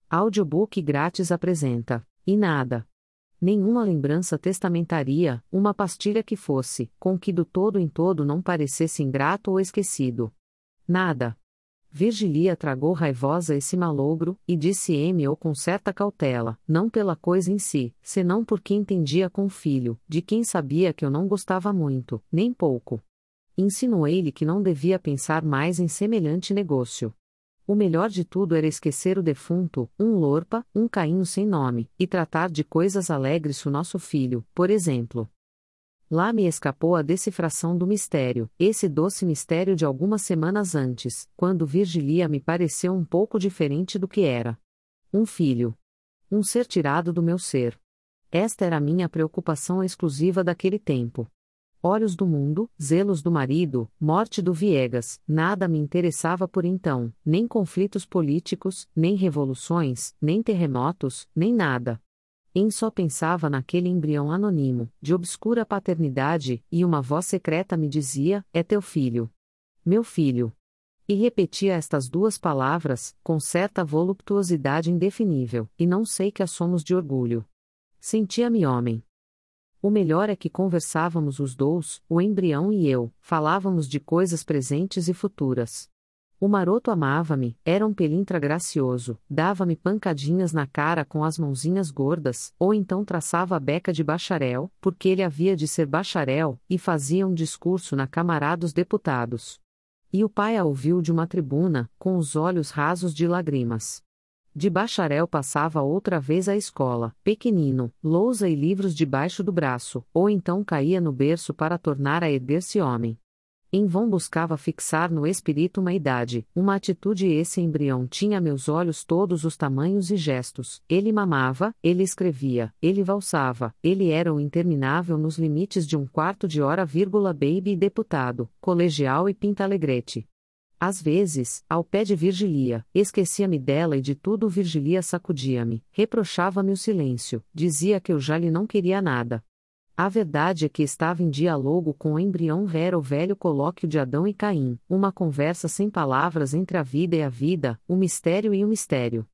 Audiobook grátis apresenta, e nada. Nenhuma lembrança testamentaria, uma pastilha que fosse, com que do todo em todo não parecesse ingrato ou esquecido. Nada. Virgilia tragou raivosa esse malogro, e disse-me-o com certa cautela, não pela coisa em si, senão porque entendia com o filho, de quem sabia que eu não gostava muito, nem pouco. Insinuei-lhe que não devia pensar mais em semelhante negócio. O melhor de tudo era esquecer o defunto, um lorpa, um cainho sem nome, e tratar de coisas alegres o nosso filho, por exemplo. Lá me escapou a decifração do mistério, esse doce mistério de algumas semanas antes, quando Virgilia me pareceu um pouco diferente do que era. Um filho. Um ser tirado do meu ser. Esta era a minha preocupação exclusiva daquele tempo. Olhos do mundo, zelos do marido, morte do Viegas, nada me interessava por então, nem conflitos políticos, nem revoluções, nem terremotos, nem nada. Só pensava naquele embrião anônimo, de obscura paternidade, e uma voz secreta me dizia: é teu filho. Meu filho. E repetia estas duas palavras, com certa voluptuosidade indefinível, e não sei que assomos de orgulho. Sentia-me homem. O melhor é que conversávamos os dois, o embrião e eu, falávamos de coisas presentes e futuras. O maroto amava-me, era um pelintra gracioso, dava-me pancadinhas na cara com as mãozinhas gordas, ou então traçava a beca de bacharel, porque ele havia de ser bacharel, e fazia um discurso na Câmara dos Deputados. E o pai a ouviu de uma tribuna, com os olhos rasos de lágrimas. De bacharel passava outra vez à escola, pequenino, lousa e livros debaixo do braço, ou então caía no berço para tornar a erguer-se homem. Em vão buscava fixar no espírito uma idade, uma atitude e esse embrião tinha meus olhos todos os tamanhos e gestos, ele mamava, ele escrevia, ele valsava, ele era o interminável nos limites de um quarto de hora, baby e deputado, colegial e pintalegrete. Às vezes, ao pé de Virgilia, esquecia-me dela e de tudo. Virgilia sacudia-me, reprochava-me o silêncio, dizia que eu já lhe não queria nada. A verdade é que estava em diálogo com o embrião, era o velho colóquio de Adão e Caim, uma conversa sem palavras entre a vida e a vida, o mistério e o mistério.